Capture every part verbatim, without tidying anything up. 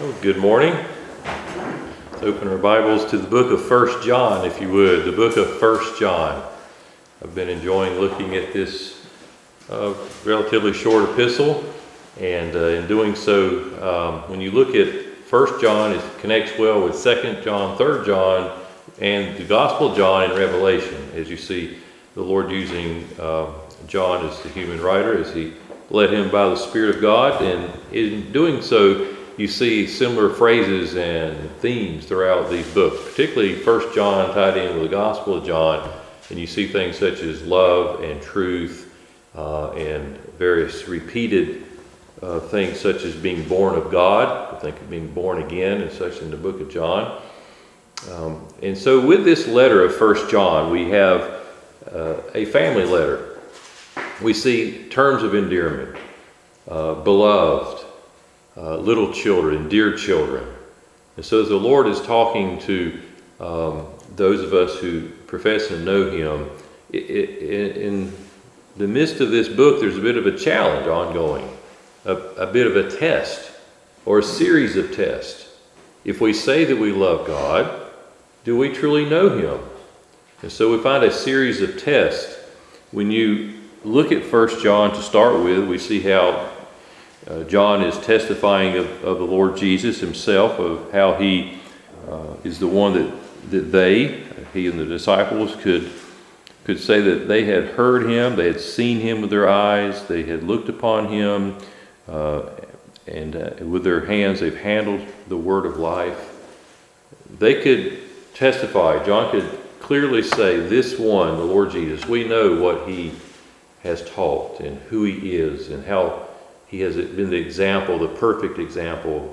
Well, good morning. Let's open our Bibles to the book of First John, if you would. The book of First John. I've been enjoying looking at this uh, relatively short epistle, and uh, in doing so, um, when you look at First John, it connects well with Second John, Third John, and the Gospel of John and Revelation, as you see the Lord using uh, John as the human writer, as he led him by the Spirit of God, and in doing so, you see similar phrases and themes throughout these books, particularly First John tied in with the Gospel of John, and you see things such as love and truth uh, and various repeated uh, things such as being born of God. I think of being born again and such in the book of John. Um, and so with this letter of First John, we have uh, a family letter. We see terms of endearment, uh, beloved, Uh, little children, dear children. And so as the Lord is talking to um, those of us who profess and know Him, it, it, in the midst of this book, there's a bit of a challenge ongoing, a, a bit of a test or a series of tests. If we say that we love God, do we truly know Him? And so we find a series of tests. When you look at First John to start with, we see how Uh, John is testifying of, of the Lord Jesus himself, of how he uh, is the one that, that they, he and the disciples, could, could say that they had heard him, they had seen him with their eyes, they had looked upon him, uh, and uh, with their hands they've handled the word of life. They could testify, John could clearly say, this one, the Lord Jesus, we know what he has taught and who he is and how he has been the example, the perfect example,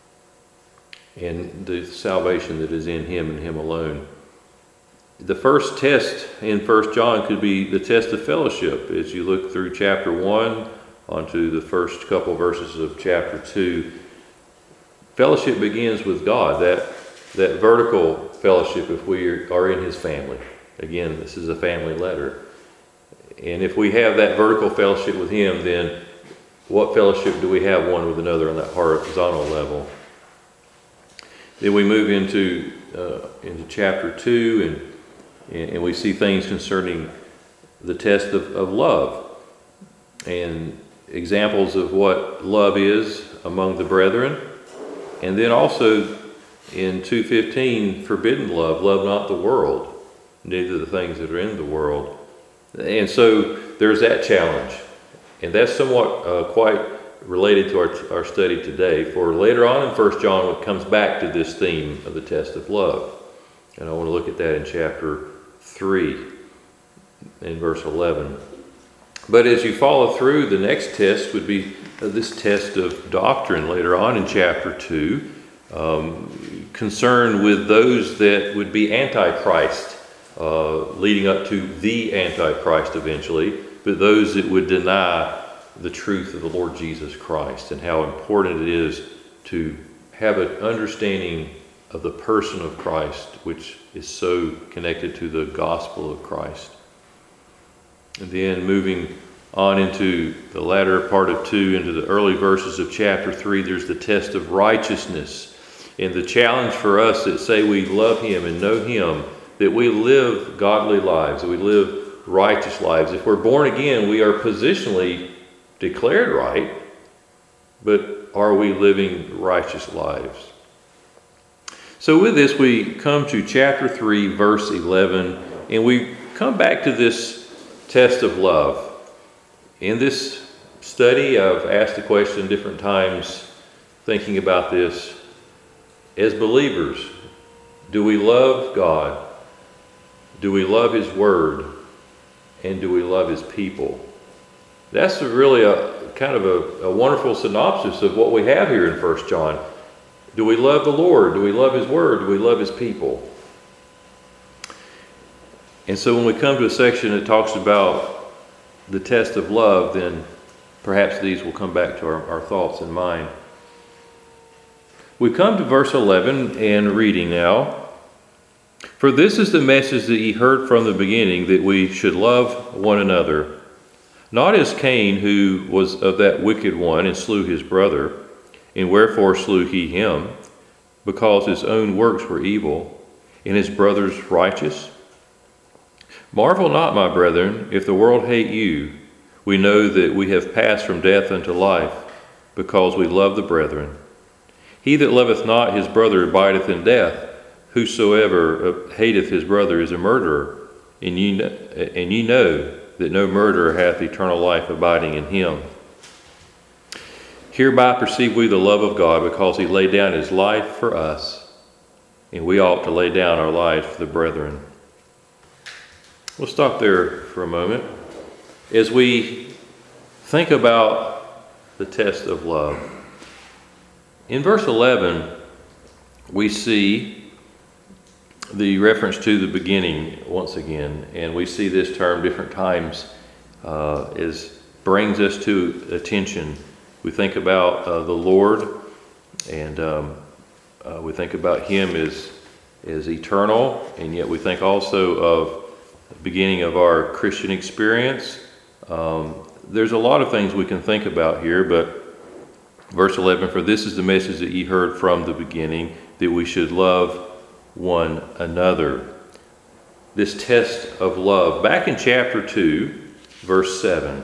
and the salvation that is in him and him alone. The first test in First John could be the test of fellowship. As you look through chapter one onto the first couple verses of chapter two, fellowship begins with God, that, that vertical fellowship if we are in his family. Again, this is a family letter. And if we have that vertical fellowship with him, then what fellowship do we have one with another on that horizontal level? Then we move into uh, into chapter two, and and we see things concerning the test of, of love and examples of what love is among the brethren, and then also in two fifteen, forbidden love, love not the world, neither the things that are in the world. And so there's that challenge. And that's somewhat uh, quite related to our, our study today. For later on in First John, it comes back to this theme of the test of love. And I want to look at that in chapter three, in verse eleven. But as you follow through, the next test would be uh, this test of doctrine later on in chapter two, um, concerned with those that would be Antichrist, uh, leading up to the Antichrist eventually, but those that would deny the truth of the Lord Jesus Christ, and how important it is to have an understanding of the person of Christ, which is so connected to the gospel of Christ. And then moving on into the latter part of two, into the early verses of chapter three, there's the test of righteousness. And the challenge for us that say we love him and know him, that we live godly lives, that we live righteous lives. If we're born again, we are positionally declared right, but are we living righteous lives? So with this, we come to chapter three, verse eleven, and we come back to this test of love. In this study, I've asked the question different times, thinking about this. As believers, do we love God? Do we love his word? And do we love his people? That's really a kind of a, a wonderful synopsis of what we have here in First John. Do we love the Lord? Do we love his word? Do we love his people? And so when we come to a section that talks about the test of love, then perhaps these will come back to our, our thoughts and mind. We come to verse eleven and reading now. For this is the message that ye heard from the beginning, that we should love one another. Not as Cain, who was of that wicked one and slew his brother. And wherefore slew he him? Because his own works were evil, and his brother's righteous? Marvel not, my brethren, if the world hate you. We know that we have passed from death unto life, because we love the brethren. He that loveth not his brother abideth in death. Whosoever hateth his brother is a murderer, and ye know, and ye know that no murderer hath eternal life abiding in him. Hereby perceive we the love of God, because he laid down his life for us, and we ought to lay down our lives for the brethren. We'll stop there for a moment. As we think about the test of love, in verse eleven, we see the reference to the beginning once again, and we see this term different times uh, as brings us to attention. We think about uh, the Lord, and um, uh, we think about him as, as eternal, and yet we think also of the beginning of our Christian experience. Um, there's a lot of things we can think about here, but verse eleven, for this is the message that ye heard from the beginning, that we should love one another. This test of love. Back in chapter two, verse seven,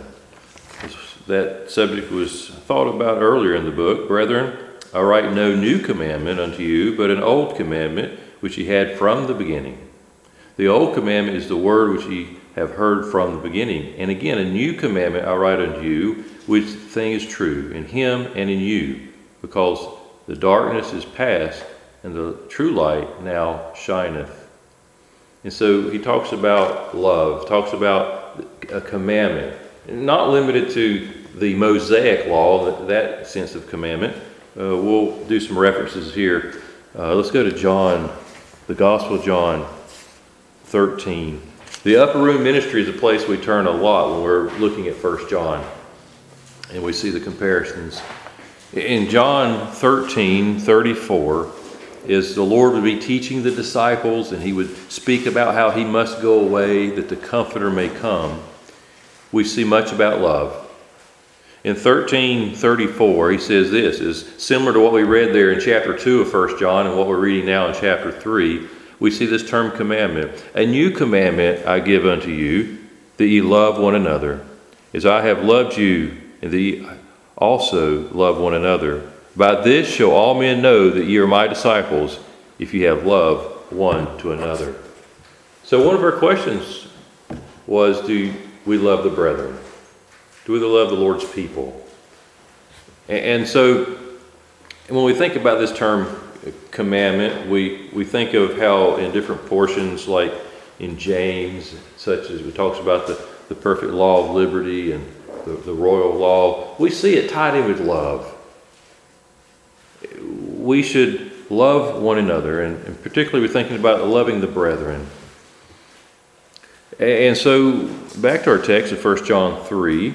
that subject was thought about earlier in the book. Brethren, I write no new commandment unto you, but an old commandment which ye had from the beginning. The old commandment is the word which ye have heard from the beginning. And again, a new commandment I write unto you, which thing is true in him and in you, because the darkness is past, and the true light now shineth. And so he talks about love, talks about a commandment, not limited to the Mosaic law, that, that sense of commandment. Uh, we'll do some references here. Uh, let's go to John, the Gospel of John thirteen. The Upper Room Ministry is a place we turn a lot when we're looking at First John, and we see the comparisons. In John thirteen thirty-four, is the Lord would be teaching the disciples, and he would speak about how he must go away that the Comforter may come. We see much about love. In thirteen thirty-four, he says this, is similar to what we read there in chapter two of First John and what we're reading now in chapter three. We see this term commandment. A new commandment I give unto you, that ye love one another, as I have loved you, and that ye also love one another. By this shall all men know that ye are my disciples, if ye have love one to another. So one of our questions was, do we love the brethren? Do we love the Lord's people? And so when we think about this term commandment, we, we think of how in different portions, like in James, such as it talks about the, the perfect law of liberty and the, the royal law, we see it tied in with love. We should love one another, and, and particularly we're thinking about loving the brethren. And so back to our text of First John three,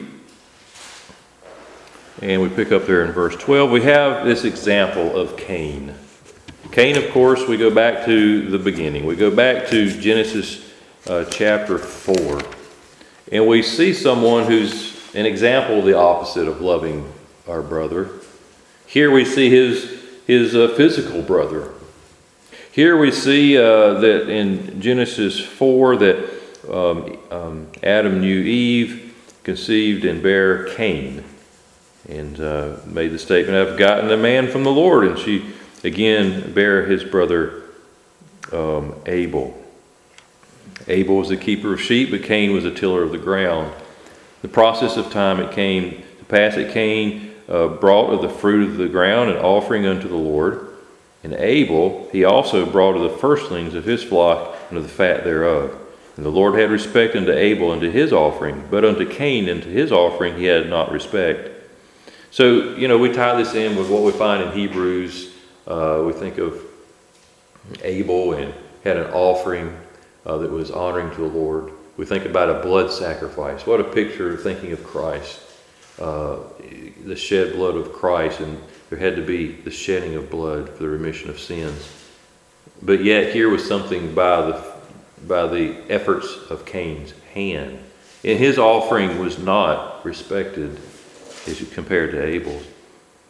and we pick up there in verse twelve. We have this example of Cain. Cain, of course, we go back to the beginning. We go back to Genesis uh, chapter four, and we see someone who's an example of the opposite of loving our brother. Here we see his his uh, physical brother. Here we see uh, that in Genesis four that um, um, Adam knew Eve, conceived and bare Cain, and uh, made the statement, I've gotten a man from the Lord, and she again bare his brother um, Abel. Abel was the keeper of sheep, but Cain was a tiller of the ground. The process of time it came to pass that Cain Uh, brought of the fruit of the ground an offering unto the Lord. And Abel he also brought of the firstlings of his flock and of the fat thereof. And the Lord had respect unto Abel and to his offering, but unto Cain and to his offering he had not respect. So, you know, we tie this in with what we find in Hebrews. Uh, we think of Abel and had an offering uh, that was honoring to the Lord. We think about a blood sacrifice. What a picture of thinking of Christ. Uh, the shed blood of Christ, and there had to be the shedding of blood for the remission of sins. But yet here was something by the by the efforts of Cain's hand, and his offering was not respected as compared to Abel's.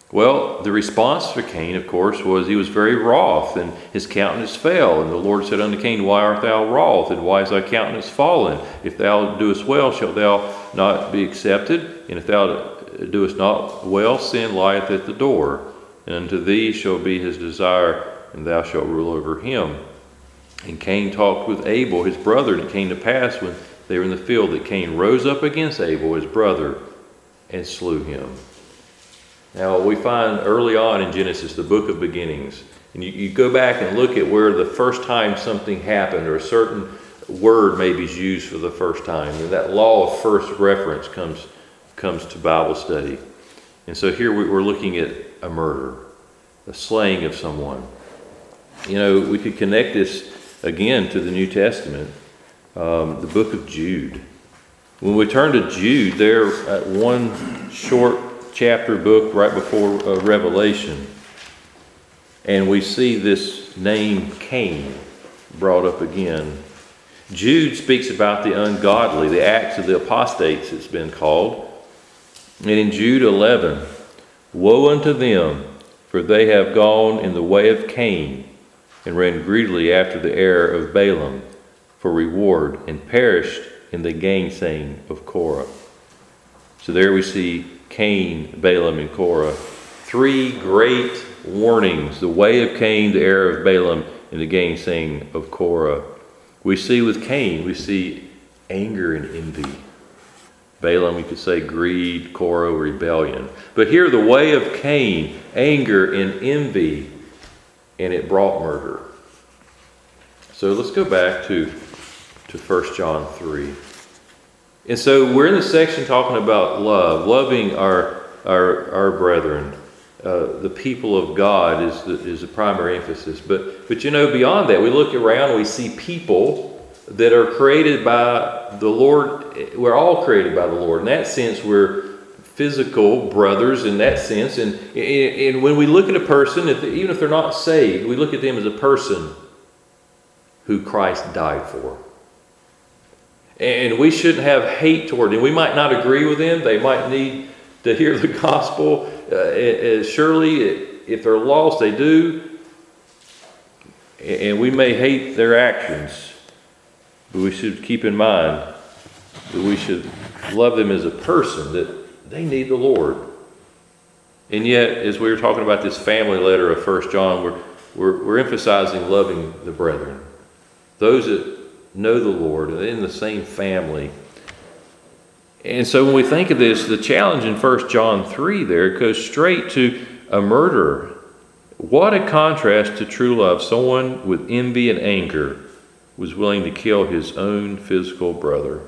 Well, the response for Cain, of course, was he was very wroth, and his countenance fell. And the Lord said unto Cain, Why art thou wroth, and why is thy countenance fallen? If thou doest well, shalt thou not be accepted? And if thou doest not well, sin lieth at the door. And unto thee shall be his desire, and thou shalt rule over him. And Cain talked with Abel, his brother, and it came to pass when they were in the field that Cain rose up against Abel, his brother, and slew him. Now, we find early on in Genesis, the book of beginnings, and you, you go back and look at where the first time something happened, or a certain word maybe is used for the first time, and that law of first reference comes, comes to Bible study. And so here we, we're looking at a murder, a slaying of someone. You know, we could connect this again to the New Testament, um, the book of Jude. When we turn to Jude, there at one short chapter book right before uh, Revelation, and we see this name Cain brought up again. Jude speaks about the ungodly, the acts of the apostates, it's been called. And in Jude eleven, woe unto them, for they have gone in the way of Cain, and ran greedily after the error of Balaam for reward, and perished in the gainsaying of Korah. So there we see Cain, Balaam, and Korah. Three great warnings: the way of Cain, the error of Balaam, and the gainsaying of Korah. We see with Cain, we see anger and envy. Balaam, you could say greed, Korah, rebellion. But here, the way of Cain, anger and envy, and it brought murder. So let's go back to, to First John three. And so we're in the section talking about love, loving our our, our brethren. Uh, the people of God is the, is the primary emphasis. But, but you know, beyond that, we look around and we see people that are created by the Lord. We're all created by the Lord. In that sense, we're physical brothers in that sense. And, and when we look at a person, if they, even if they're not saved, we look at them as a person who Christ died for. And we shouldn't have hate toward them. We might not agree with them. They might need to hear the gospel. Uh, surely, if they're lost, they do. And we may hate their actions. But we should keep in mind that we should love them as a person, that they need the Lord. And yet, as we were talking about this family letter of First John, we're, we're, we're emphasizing loving the brethren. Those that know the Lord, and in the same family. And so when we think of this, the challenge in First John three there goes straight to a murderer. What a contrast to true love. Someone with envy and anger was willing to kill his own physical brother.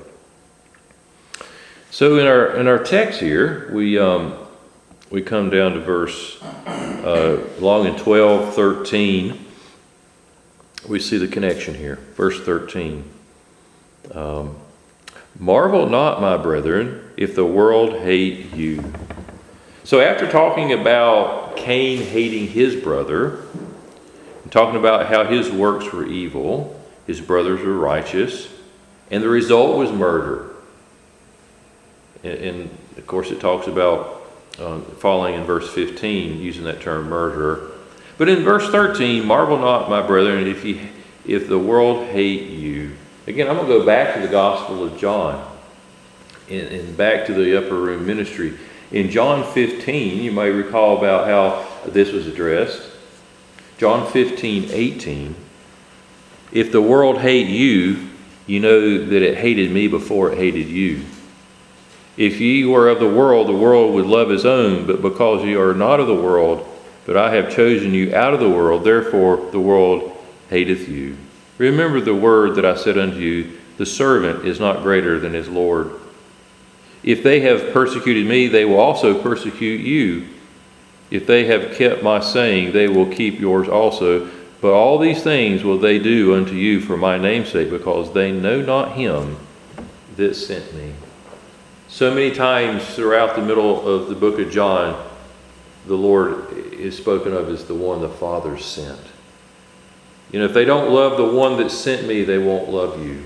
So in our in our text here, we um, we come down to verse uh, along in twelve, thirteen. We see the connection here. Verse thirteen. Um, Marvel not, my brethren, if the world hate you. So after talking about Cain hating his brother, and talking about how his works were evil, his brothers were righteous, and the result was murder. And, and of course it talks about uh, following in verse fifteen, using that term murderer. But in verse thirteen, marvel not, my brethren, if ye, if the world hate you. Again, I'm going to go back to the Gospel of John and, and back to the upper room ministry. In John fifteen, you may recall about how this was addressed. John fifteen, eighteen. If the world hate you, you know that it hated me before it hated you. If ye were of the world, the world would love his own, but because ye are not of the world, but I have chosen you out of the world, therefore the world hateth you. Remember the word that I said unto you, the servant is not greater than his Lord. If they have persecuted me, they will also persecute you. If they have kept my saying, they will keep yours also. But all these things will they do unto you for my name's sake, because they know not him that sent me. So many times throughout the middle of the book of John, the Lord is spoken of as the one the Father sent. You know, if they don't love the one that sent me, they won't love you.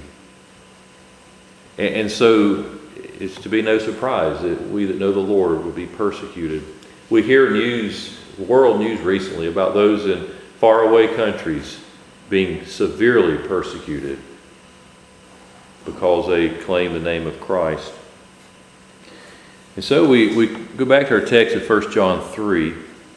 And, and so it's to be no surprise that we that know the Lord will be persecuted. We hear news, world news recently about those in faraway countries being severely persecuted because they claim the name of Christ. And so we, we go back to our text of First John three.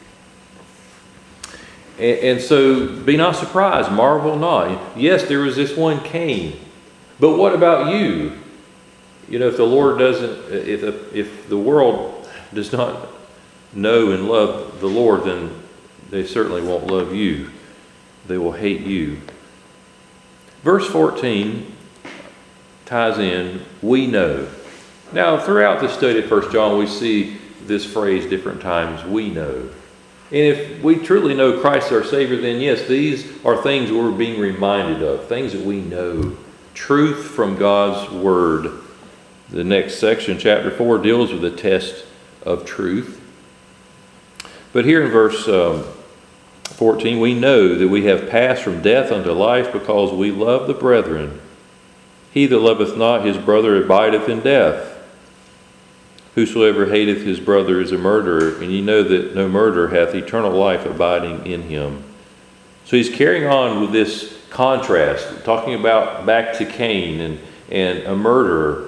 And, and so be not surprised, marvel not. Yes, there was this one Cain. But what about you? You know, if the Lord doesn't, if the, if the world does not know and love the Lord, then they certainly won't love you. They will hate you. Verse fourteen ties in, we know. Now, throughout the study of First John, we see this phrase different times, we know. And if we truly know Christ our Savior, then yes, these are things we're being reminded of, things that we know. Truth from God's Word. The next section, chapter four, deals with the test of truth. But here in verse um, fourteen, we know that we have passed from death unto life because we love the brethren. He that loveth not his brother abideth in death. Whosoever hateth his brother is a murderer, and ye know that no murderer hath eternal life abiding in him. So he's carrying on with this contrast, talking about back to Cain and, and a murderer.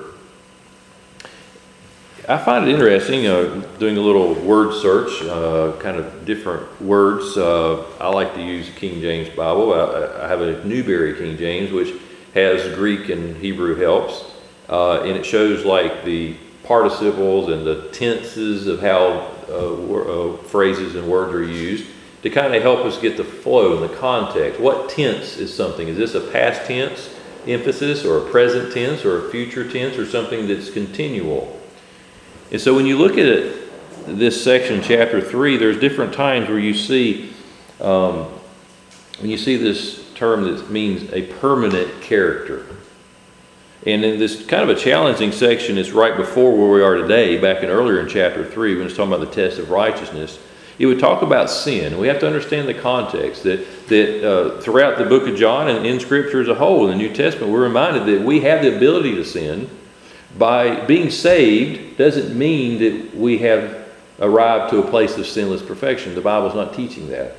I find it interesting, you know, doing a little word search, uh, kind of different words. Uh, I like to use King James Bible. I, I have a Newberry King James, which has Greek and Hebrew helps, uh, and it shows like the participles and the tenses of how uh, uh, phrases and words are used to kind of help us get the flow and the context. What tense is something? Is this a past tense emphasis or a present tense or a future tense or something that's continual? And so when you look at it, this section, chapter three, there's different times where you see um, when you see this term that means a permanent character. And in this kind of a challenging section, it's right before where we are today, back in earlier in chapter three, when it's talking about the test of righteousness. It would talk about sin. We have to understand the context that, that uh, throughout the book of John and in Scripture as a whole, in the New Testament, we're reminded that we have the ability to sin. By being saved doesn't mean that we have arrived to a place of sinless perfection. The Bible's not teaching that.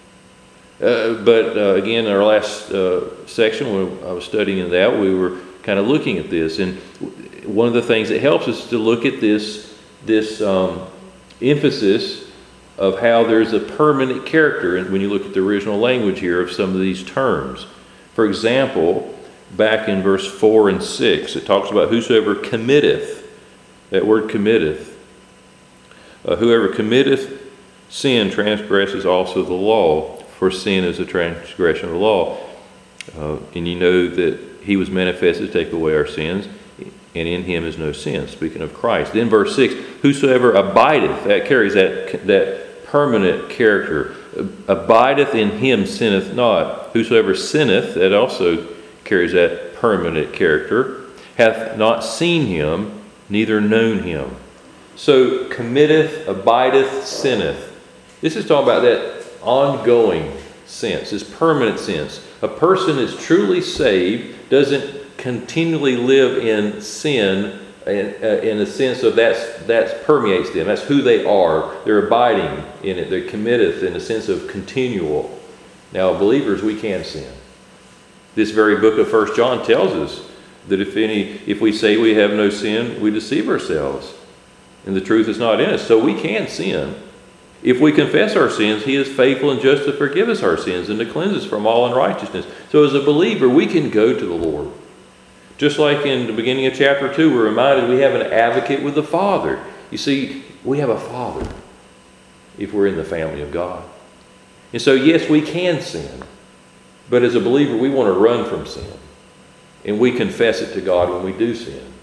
Uh, but uh, again, in our last uh, section, when I was studying that, we were kind of looking at this. And one of the things that helps us to look at this, this um, emphasis of how there's a permanent character and when you look at the original language here of some of these terms. For example, back in verse four and six, it talks about whosoever committeth. That word committeth. Uh, whoever committeth sin transgresses also the law, for sin is a transgression of the law. Uh, and you know that he was manifested to take away our sins, and in him is no sin. Speaking of Christ. Then verse six, whosoever abideth, that carries that, that permanent character. Abideth in him sinneth not. Whosoever sinneth, that also carries that permanent character, hath not seen him, neither known him. So committeth, abideth, sinneth. This is talking about that ongoing sense, this permanent sense. A person is truly saved doesn't continually live in sin in, uh, in the sense of that's that permeates them. That's who they are. They're abiding in it. They're committeth in the sense of continual. Now, believers, we can sin. This very book of First John tells us that if any, if we say we have no sin, we deceive ourselves, and the truth is not in us. So we can sin. If we confess our sins, he is faithful and just to forgive us our sins and to cleanse us from all unrighteousness. So as a believer, we can go to the Lord. Just like in the beginning of chapter two, we're reminded we have an advocate with the Father. You see, we have a Father if we're in the family of God. And so, yes, we can sin. But as a believer, we want to run from sin. And we confess it to God when we do sin.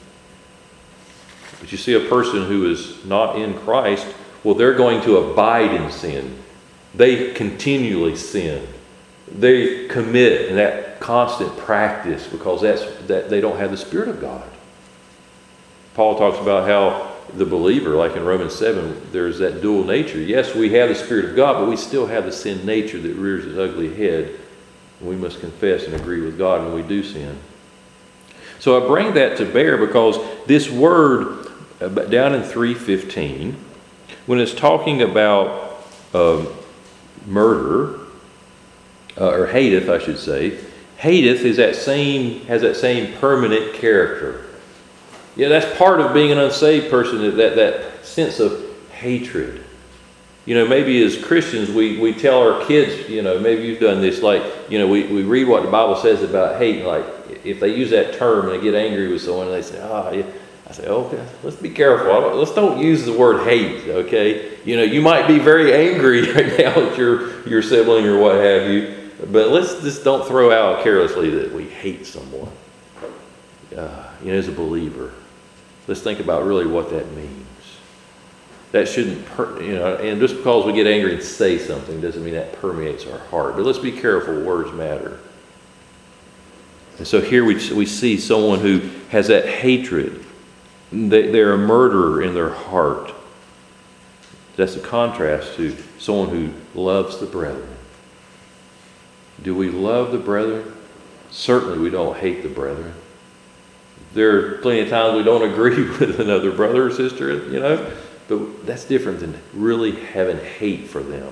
But you see, a person who is not in Christ, well, they're going to abide in sin. They continually sin. They commit in that constant practice because that's that they don't have the Spirit of God. Paul talks about how the believer, like in Romans seven, there's that dual nature. Yes, we have the Spirit of God, but we still have the sin nature that rears its ugly head. We must confess and agree with God when we do sin. So I bring that to bear because this word down in three fifteen, when it's talking about um, murder, uh, or hateth, I should say, hateth is that same has that same permanent character. Yeah, that's part of being an unsaved person, that, that, that sense of hatred. You know, maybe as Christians, we, we tell our kids, you know, maybe you've done this, like, you know, we, we read what the Bible says about hate, and like, if they use that term and they get angry with someone, and they say, ah, oh, yeah. I say, okay, let's be careful. Don't, let's don't use the word hate, okay? You know, you might be very angry right now at your, your sibling or what have you, but let's just don't throw out carelessly that we hate someone. Uh, you know, as a believer, let's think about really what that means. That shouldn't, per, you know, and just because we get angry and say something doesn't mean that permeates our heart. But let's be careful, words matter. And so here we, we see someone who has that hatred. They, they're a murderer in their heart. That's a contrast to someone who loves the brethren. Do we love the brethren? Certainly we don't hate the brethren. There are plenty of times we don't agree with another brother or sister, you know, but that's different than really having hate for them.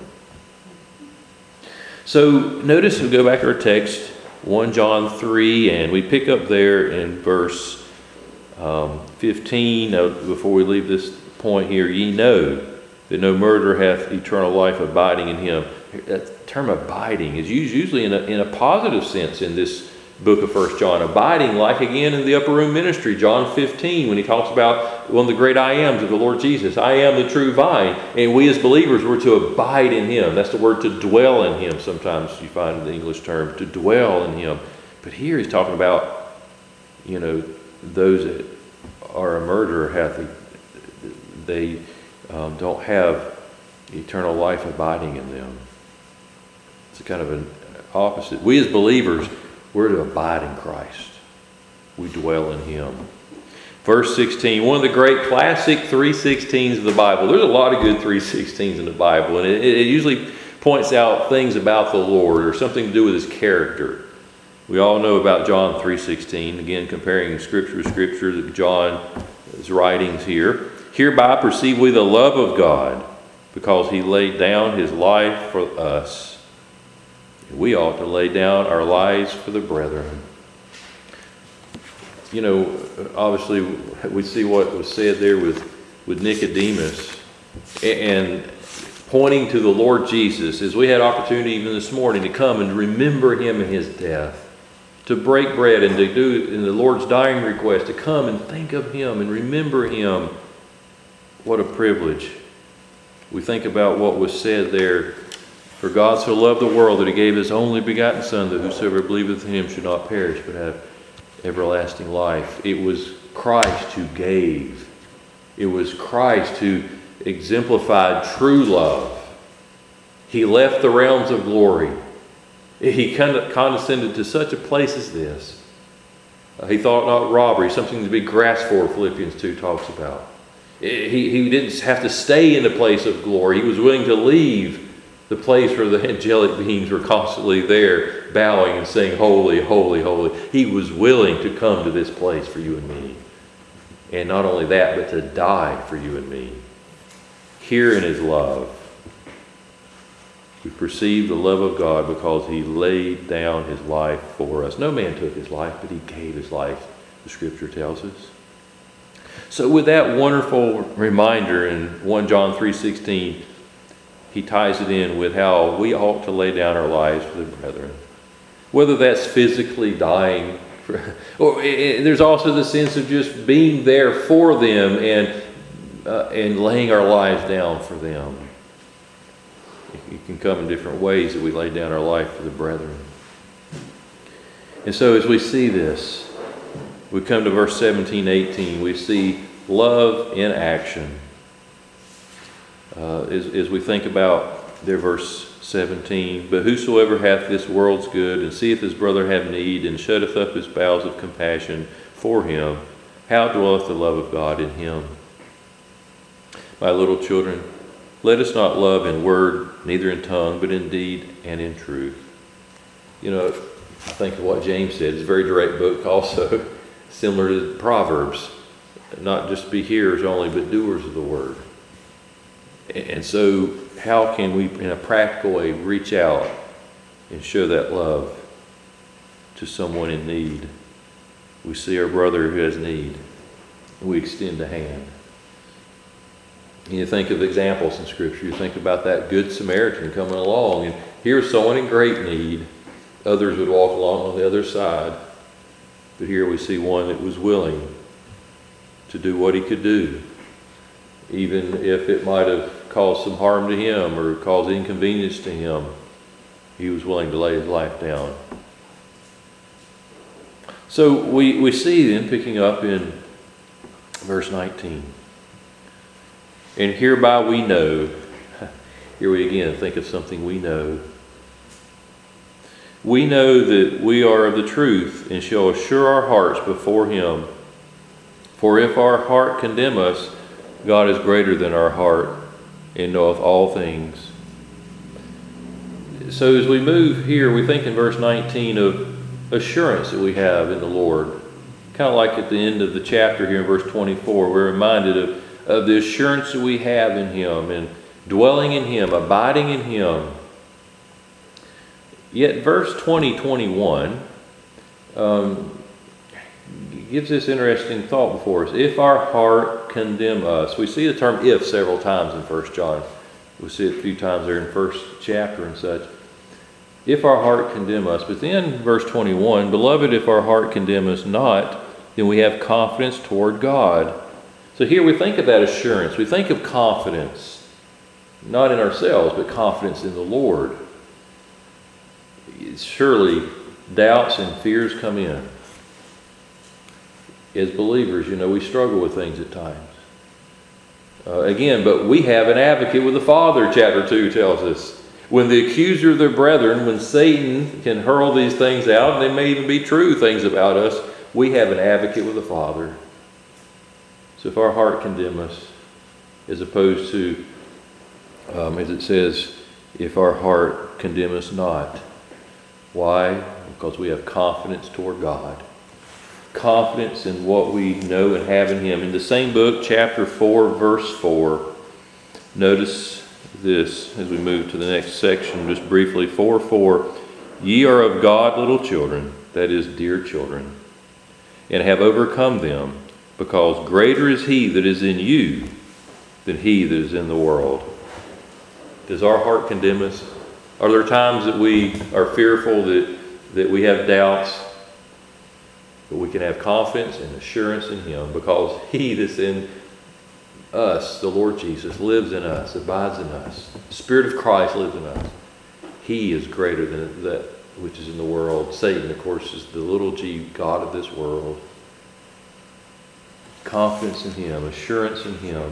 So notice, we go back to our text, First John three, and we pick up there in verse um, fifteen. Now, before we leave this point here, ye know that no murderer hath eternal life abiding in him. That term abiding is used usually in a, in a positive sense in this book of First John. Abiding, like again in the upper room ministry, John fifteen, when he talks about one of the great I ams of the Lord Jesus. I am the true vine, and we as believers were to abide in him. That's the word to dwell in him. Sometimes you find the English term, to dwell in him. But here he's talking about, you know, those that are a murderer, hath they um, don't have eternal life abiding in them. It's kind of an opposite. We as believers, we're to abide in Christ. We dwell in him. Verse sixteen, one of the great classic three sixteens of the Bible. There's a lot of good three sixteens in the Bible, and it, it usually points out things about the Lord or something to do with his character. We all know about John three sixteen, again comparing scripture to scripture, John's writings here. Hereby perceive we the love of God, because he laid down his life for us. We ought to lay down our lives for the brethren. You know, obviously we see what was said there with, with Nicodemus, and pointing to the Lord Jesus, as we had opportunity even this morning to come and remember him in his death, to break bread and to do in the Lord's dying request, to come and think of him and remember him. What a privilege. We think about what was said there. For God so loved the world that he gave his only begotten Son, that whosoever believeth in him should not perish but have everlasting life. It was Christ who gave. It was Christ who exemplified true love. He left the realms of glory. He condescended to such a place as this. Uh, he thought not robbery, something to be grasped for, Philippians two talks about. He, he didn't have to stay in the place of glory. He was willing to leave the place where the angelic beings were constantly there, bowing and saying, holy, holy, holy. He was willing to come to this place for you and me. And not only that, but to die for you and me. Here in his love, we perceive the love of God because he laid down his life for us. No man took his life, but he gave his life, the scripture tells us. So with that wonderful reminder in First John three sixteen, he ties it in with how we ought to lay down our lives for the brethren. Whether that's physically dying, for, or it, there's also the sense of just being there for them and uh, and laying our lives down for them. It can come in different ways that we lay down our life for the brethren. And so as we see this, we come to verse seventeen, eighteen. We see love in action. Uh, as, as we think about their verse seventeen, but whosoever hath this world's good, and seeth his brother have need, and shutteth up his bowels of compassion for him, how dwelleth the love of God in him? My little children, let us not love in word, neither in tongue, but in deed and in truth. You know, I think of what James said. It's a very direct book also, similar to Proverbs. Not just be hearers only, but doers of the word. And so how can we, in a practical way, reach out and show that love to someone in need? We see our brother who has need, and we extend a hand. You think of examples in Scripture. You think about that Good Samaritan coming along, and here's someone in great need. Others would walk along on the other side. But here we see one that was willing to do what he could do, even if it might have caused some harm to him or caused inconvenience to him. He was willing to lay his life down. So we, we see then, picking up in verse nineteen, and hereby we know, here we again think of something we know. We know that we are of the truth, and shall assure our hearts before him. For if our heart condemn us, God is greater than our heart, and knoweth all things. So as we move here, we think in verse nineteen of assurance that we have in the Lord. Kind of like at the end of the chapter here in verse twenty-four, we're reminded of, of the assurance that we have in him, and dwelling in him, abiding in him. Yet verse twenty, twenty-one um, gives this interesting thought before us. If our heart condemn us. We see the term if several times in First John. We see it a few times there in first chapter and such. If our heart condemn us. But then verse twenty-one, beloved, if our heart condemn us not, then we have confidence toward God. So here we think of that assurance. We think of confidence, not in ourselves, but confidence in the Lord. Surely doubts and fears come in. As believers, you know, we struggle with things at times. Uh, again, but we have an advocate with the Father, chapter two tells us. When the accuser of their brethren, when Satan can hurl these things out, and they may even be true things about us, we have an advocate with the Father. So if our heart condemn us, as opposed to, um, as it says, if our heart condemn us not. Why? Because we have confidence toward God. Confidence in what we know and have in him. In the same book, chapter four, verse four, notice this as we move to the next section just briefly. four four, ye are of God little children, that is, dear children, and have overcome them, because greater is he that is in you than he that is in the world. Does our heart condemn us? Are there times that we are fearful, that, that we have doubts? But we can have confidence and assurance in him, because he that's in us, the Lord Jesus, lives in us, abides in us. The Spirit of Christ lives in us. He is greater than that which is in the world. Satan, of course, is the little g god of this world. Confidence in him, assurance in him.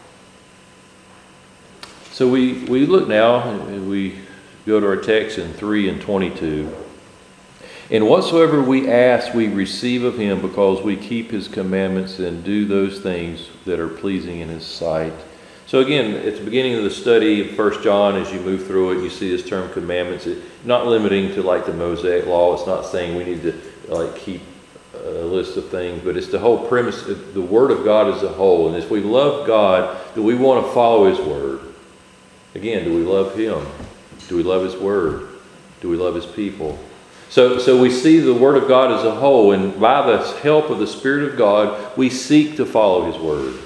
So we, we look now, we go to our text in three and twenty-two. And whatsoever we ask, we receive of him, because we keep his commandments and do those things that are pleasing in his sight. So again, at the beginning of the study of First John, as you move through it, you see this term commandments. It's not limiting to like the Mosaic law. It's not saying we need to like keep a list of things, but it's the whole premise of the Word of God as a whole. And if we love God, do we want to follow his Word? Again, do we love him? Do we love his Word? Do we love his people? So, so we see the Word of God as a whole, and by the help of the Spirit of God, we seek to follow his Word.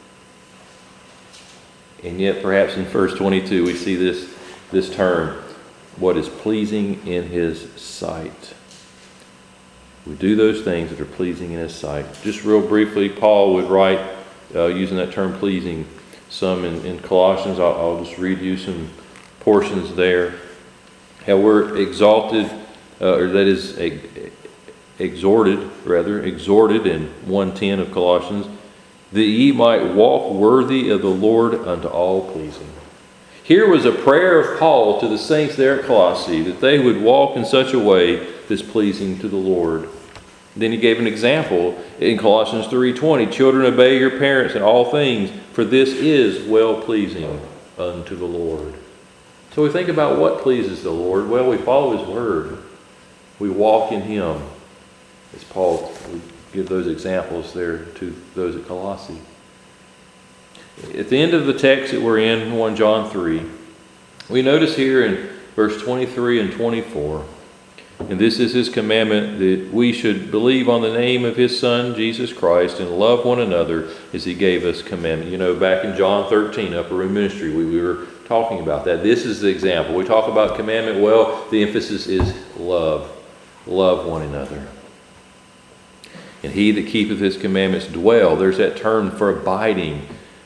And yet, perhaps in verse twenty-two, we see this, this term, what is pleasing in his sight. We do those things that are pleasing in his sight. Just real briefly, Paul would write, uh, using that term pleasing, some in, in Colossians. I'll, I'll just read you some portions there. How we're exalted, uh, or that is ex- exhorted, rather, exhorted in one ten of Colossians, that ye might walk worthy of the Lord unto all pleasing. Here was a prayer of Paul to the saints there at Colossae, that they would walk in such a way that's pleasing to the Lord. Then he gave an example in Colossians three twenty, children, obey your parents in all things, for this is well-pleasing unto the Lord. So we think about what pleases the Lord. Well, we follow his word. We walk in him. As Paul would give those examples there to those at Colossae. At the end of the text that we're in, First John three, we notice here in verse twenty-three and twenty-four, and this is his commandment, that we should believe on the name of his Son, Jesus Christ, and love one another as he gave us commandment. You know, back in John thirteen, Upper Room Ministry, we, we were talking about that. This is the example. We talk about commandment, well, the emphasis is love. Love one another. And he that keepeth his commandments dwell. There's that term for abiding.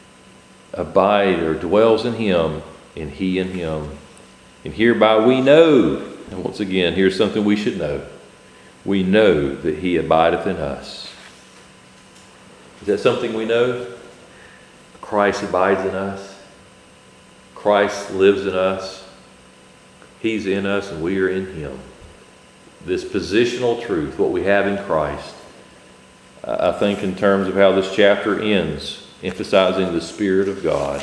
Abide or dwells in him, and he in him. And hereby we know, and once again, here's something we should know. We know that he abideth in us. Is that something we know? Christ abides in us. Christ lives in us. He's in us and we are in him. This positional truth, what we have in Christ, I think in terms of how this chapter ends, emphasizing the Spirit of God.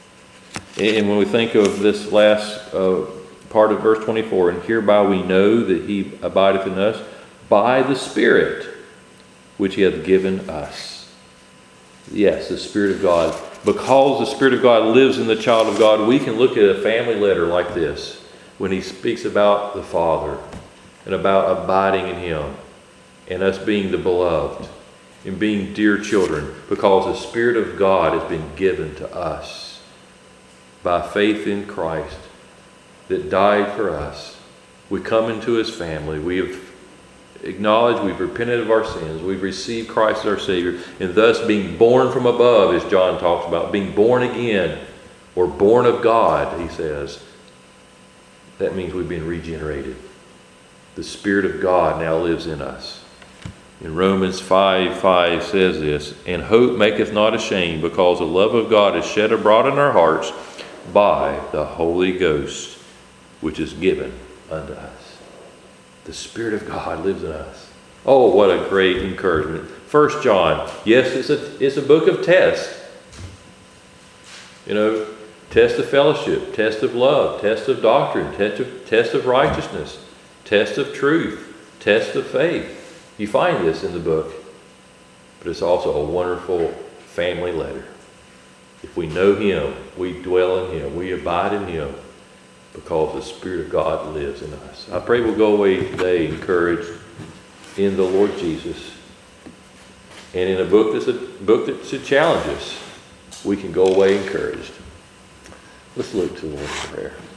And when we think of this last uh, part of verse twenty-four, and hereby we know that he abideth in us by the Spirit which he hath given us. Yes, the Spirit of God. Because the Spirit of God lives in the child of God, we can look at a family letter like this when he speaks about the Father and about abiding in him and us being the beloved and being dear children, because the Spirit of God has been given to us by faith in Christ that died for us. We come into his family. We have acknowledged, we've repented of our sins. We've received Christ as our Savior, and thus being born from above, as John talks about, being born again or born of God, he says. That means we've been regenerated. The Spirit of God now lives in us. In Romans five five says this, and hope maketh not ashamed, because the love of God is shed abroad in our hearts by the Holy Ghost, which is given unto us. The Spirit of God lives in us. Oh, what a great encouragement. First John, yes, it's a, it's a book of tests. You know, test of fellowship, test of love, test of doctrine, test of, test of righteousness, test of truth, test of faith. You find this in the book, but it's also a wonderful family letter. If we know him, we dwell in him, we abide in him, because the Spirit of God lives in us. I pray we'll go away today encouraged in the Lord Jesus. And in a book that's a book that should challenge us, we can go away encouraged. Let's look to the Lord in prayer.